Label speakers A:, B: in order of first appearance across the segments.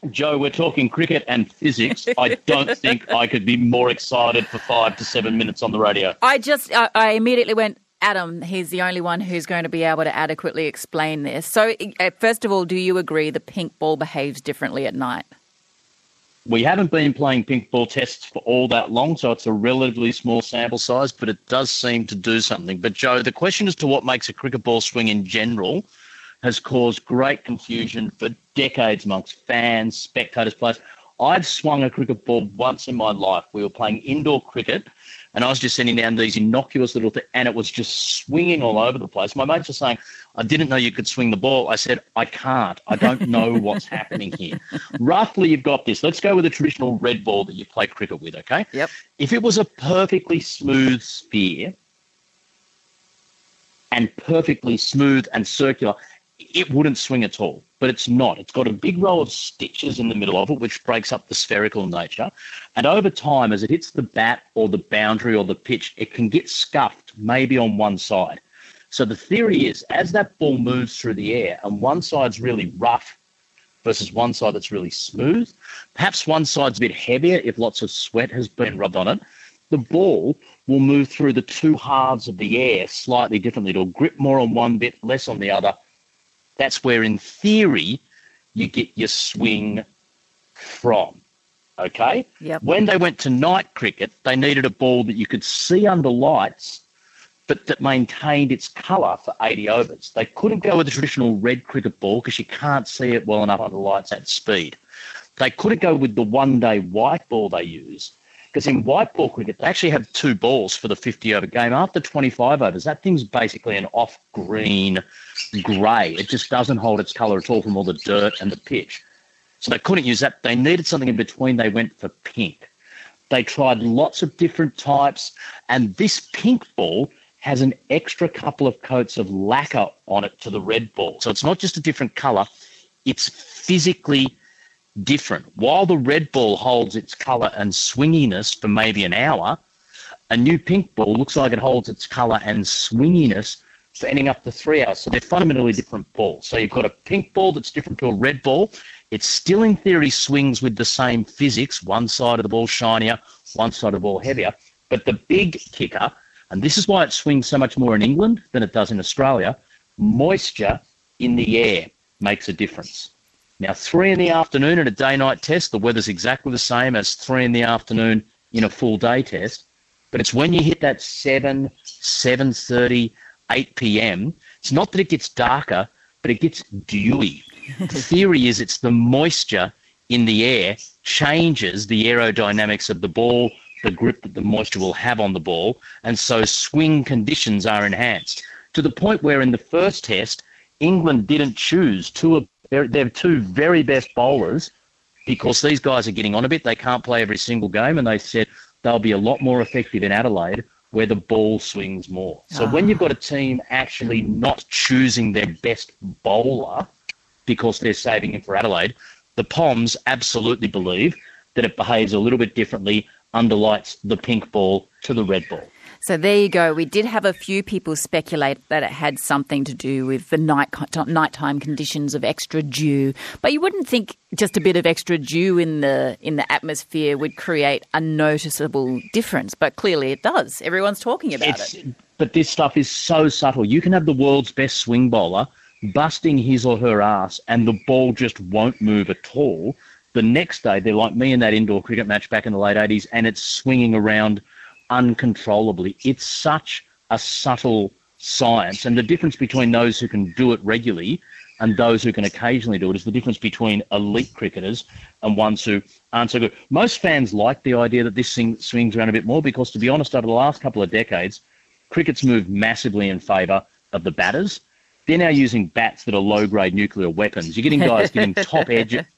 A: Joe, we're talking cricket and physics. I don't think I could be more excited for 5 to 7 minutes on the radio.
B: I immediately went, Adam, he's the only one who's going to be able to adequately explain this. So, first of all, do you agree the pink ball behaves differently at night?
A: We haven't been playing pink ball tests for all that long, so it's a relatively small sample size, but it does seem to do something. But, Joe, the question as to what makes a cricket ball swing in general has caused great confusion for decades amongst fans, spectators, players. I've swung a cricket ball once in my life. We were playing indoor cricket, and I was just sending down these innocuous little things, and it was just swinging all over the place. My mates were saying, I didn't know you could swing the ball. I said, I can't. I don't know what's happening here. Roughly, you've got this. Let's go with a traditional red ball that you play cricket with, okay?
B: Yep.
A: If it was a perfectly smooth sphere and perfectly smooth and circular, it wouldn't swing at all, but it's not. It's got a big row of stitches in the middle of it, which breaks up the spherical nature. And over time, as it hits the bat or the boundary or the pitch, it can get scuffed maybe on one side. So the theory is, as that ball moves through the air and one side's really rough versus one side that's really smooth, perhaps one side's a bit heavier if lots of sweat has been rubbed on it, the ball will move through the two halves of the air slightly differently. It'll grip more on one bit, less on the other. That's where, in theory, you get your swing from, okay?
B: Yep.
A: When they went to night cricket, they needed a ball that you could see under lights, but that maintained its colour for 80 overs. They couldn't go with the traditional red cricket ball because you can't see it well enough under lights at speed. They couldn't go with the one-day white ball they use, because in white ball cricket, they actually have two balls for the 50-over game. After 25 overs, that thing's basically an off-green grey. It just doesn't hold its colour at all from all the dirt and the pitch. So they couldn't use that. They needed something in between. They went for pink. They tried lots of different types, and this pink ball has an extra couple of coats of lacquer on it to the red ball. So it's not just a different colour, it's physically different. While the red ball holds its colour and swinginess for maybe an hour, a new pink ball looks like it holds its colour and swinginess for ending up to 3 hours. So they're fundamentally different balls. So you've got a pink ball that's different to a red ball. It still, in theory, swings with the same physics, one side of the ball shinier, one side of the ball heavier. But the big kicker, and this is why it swings so much more in England than it does in Australia, moisture in the air makes a difference. Now, 3 in the afternoon in a day-night test, the weather's exactly the same as 3 in the afternoon in a full-day test. But it's when you hit that 7, 7:30, 8 p.m., it's not that it gets darker, but it gets dewy. The theory is it's the moisture in the air changes the aerodynamics of the ball, the grip that the moisture will have on the ball, and so swing conditions are enhanced. To the point where in the first test, England didn't choose their two very best bowlers because these guys are getting on a bit. They can't play every single game, and they said they'll be a lot more effective in Adelaide where the ball swings more. So when you've got a team actually not choosing their best bowler because they're saving him for Adelaide, the Poms absolutely believe that it behaves a little bit differently under lights, the pink ball to the red ball.
B: So there you go. We did have a few people speculate that it had something to do with the nighttime conditions of extra dew. But you wouldn't think just a bit of extra dew in the atmosphere would create a noticeable difference. But clearly it does. Everyone's talking about it.
A: But this stuff is so subtle. You can have the world's best swing bowler busting his or her ass and the ball just won't move at all. The next day, they're like me in that indoor cricket match back in the late 80s, and it's swinging around uncontrollably. It's such a subtle science, and the difference between those who can do it regularly and those who can occasionally do it is the difference between elite cricketers and ones who aren't so good. Most fans like the idea that this thing swings around a bit more because, to be honest, over the last couple of decades, cricket's moved massively in favour of the batters. They're now using bats that are low-grade nuclear weapons. You're getting guys getting top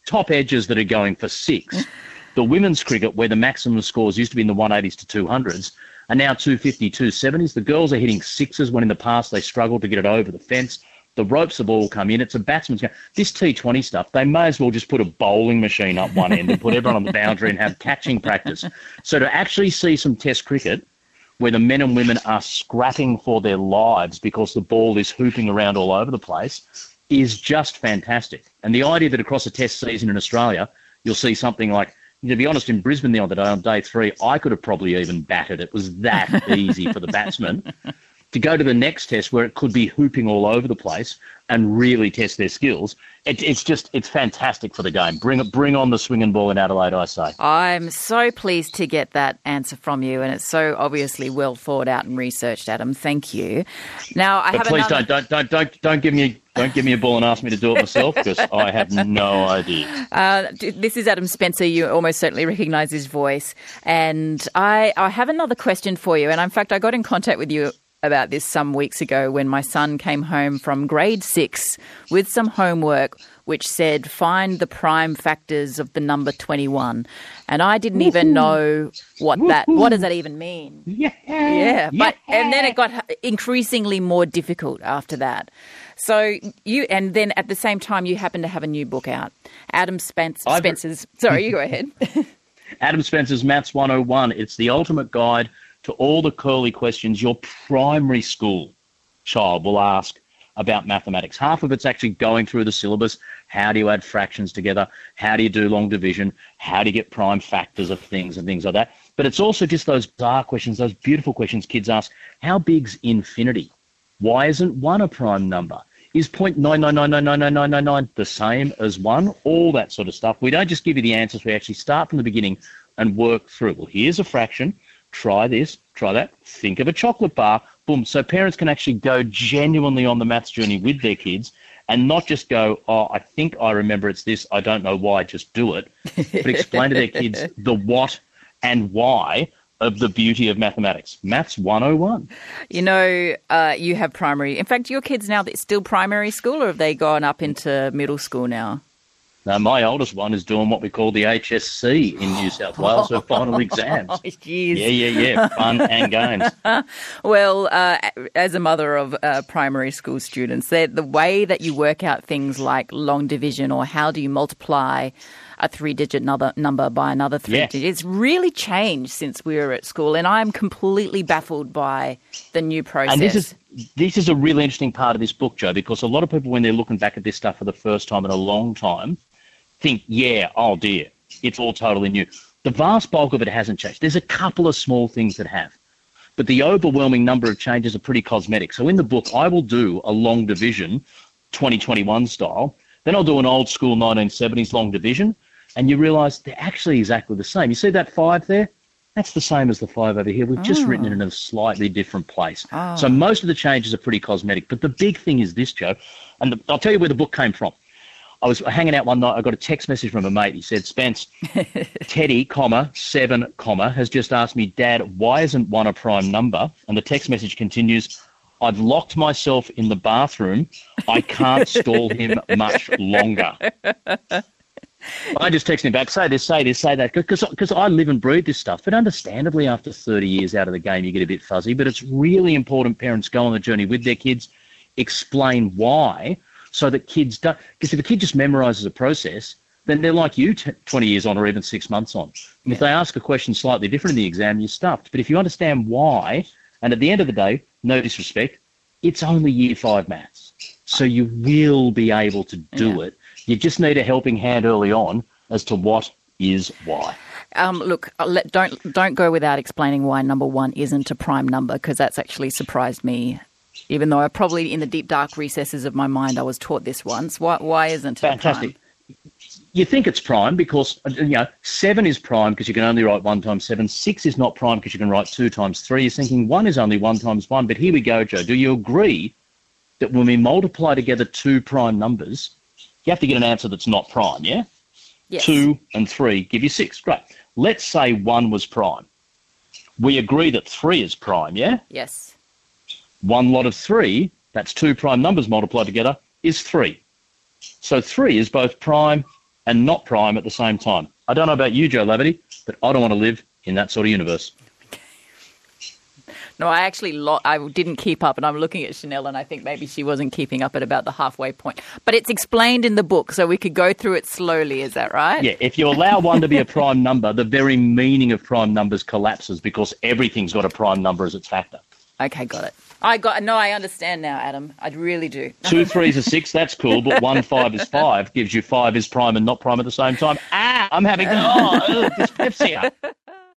A: edges that are going for 6. The women's cricket, where the maximum scores used to be in the 180s to 200s, are now 250, 270s. The girls are hitting 6s when in the past they struggled to get it over the fence. The ropes have all come in. It's a batsman's game. This T20 stuff, they may as well just put a bowling machine up one end and put everyone on the boundary and have catching practice. So to actually see some test cricket where the men and women are scrapping for their lives because the ball is hooping around all over the place is just fantastic. And the idea that across a test season in Australia, you'll see something like, to be honest, in Brisbane the other day on day 3, I could have probably even batted. It was that easy for the batsman to go to the next test where it could be hooping all over the place and really test their skills. It's fantastic for the game. Bring on the swinging ball in Adelaide, I say.
B: I'm so pleased to get that answer from you, and it's so obviously well thought out and researched, Adam. Thank you. Now,
A: don't give me a ball and ask me to do it myself, because I have no idea.
B: This is Adam Spencer. You almost certainly recognise his voice, and I have another question for you. And in fact, I got in contact with you about this some weeks ago when my son came home from grade 6 with some homework which said find the prime factors of the number 21. And I didn't even know what does that even mean? Yeah. And then it got increasingly more difficult after that. So and then at the same time you happen to have a new book out. Adam Spencer's, sorry, you go ahead.
A: Adam Spencer's Maths 101. It's the ultimate guide to all the curly questions your primary school child will ask about mathematics. Half of it's actually going through the syllabus. How do you add fractions together? How do you do long division? How do you get prime factors of things and things like that? But it's also just those bizarre questions, those beautiful questions kids ask. How big's infinity? Why isn't 1 a prime number? Is 0.999999999 the same as 1? All that sort of stuff. We don't just give you the answers. We actually start from the beginning and work through. Well, here's a fraction. Try this, try that, think of a chocolate bar, boom. So parents can actually go genuinely on the maths journey with their kids and not just go, oh, I think I remember it's this, I don't know why, just do it. But explain to their kids the what and why of the beauty of mathematics. Maths 101.
B: You know, you have primary. In fact, your kids now, it's still primary school, or have they gone up into middle school now?
A: Now, my oldest one is doing what we call the HSC in New South Wales, her final exams.
B: Oh, geez.
A: Yeah. Fun and games.
B: Well, as a mother of primary school students, the way that you work out things like long division or how do you multiply a 3-digit number by another 3-digit, it's really changed since we were at school, and I'm completely baffled by the new process.
A: And this is a really interesting part of this book, Joe, because a lot of people, when they're looking back at this stuff for the first time in a long time, think, oh dear, it's all totally new. The vast bulk of it hasn't changed. There's a couple of small things that have, but the overwhelming number of changes are pretty cosmetic. So in the book, I will do a long division, 2021 style, then I'll do an old school 1970s long division, and you realise they're actually exactly the same. You see that 5 there? That's the same as the 5 over here. We've just written it in a slightly different place. So most of the changes are pretty cosmetic, but the big thing is this, Joe, and I'll tell you where the book came from. I was hanging out one night. I got a text message from a mate. He said, Spence, Teddy, 7, has just asked me, Dad, why isn't 1 a prime number? And the text message continues, I've locked myself in the bathroom. I can't stall him much longer. I just texted him back, say this, say that, because I live and breathe this stuff. But understandably, after 30 years out of the game, you get a bit fuzzy. But it's really important parents go on the journey with their kids, explain why, so that kids don't, because if a kid just memorises a process, then they're like you 20 years on or even 6 months on. And if they ask a question slightly different in the exam, you're stuffed. But if you understand why, and at the end of the day, no disrespect, it's only year 5 maths. So you will be able to do it. You just need a helping hand early on as to what is why.
B: Look, don't go without explaining why number 1 isn't a prime number, because that's actually surprised me. Even though I probably, in the deep, dark recesses of my mind, I was taught this once. Why isn't it
A: fantastic?
B: Prime?
A: You think it's prime because, 7 is prime because you can only write 1 times 7. 6 is not prime because you can write 2 times 3. You're thinking 1 is only 1 times 1. But here we go, Joe. Do you agree that when we multiply together 2 prime numbers, you have to get an answer that's not prime, yeah?
B: Yes.
A: 2 and 3 give you 6. Great. Let's say 1 was prime. We agree that 3 is prime, yeah?
B: Yes.
A: 1 lot of 3, that's 2 prime numbers multiplied together, is 3. So 3 is both prime and not prime at the same time. I don't know about you, Joe Laverty, but I don't want to live in that sort of universe.
B: No, I didn't keep up, and I'm looking at Chanel, and I think maybe she wasn't keeping up at about the halfway point. But it's explained in the book, so we could go through it slowly. Is that right?
A: Yeah, if you allow 1 to be a prime number, the very meaning of prime numbers collapses because everything's got a prime number as its factor.
B: Okay, got it. I understand now, Adam. I really do.
A: 2 3s are 6, that's cool, but 1 5 is 5 gives you 5 is prime and not prime at the same time. I'm having dyspepsia.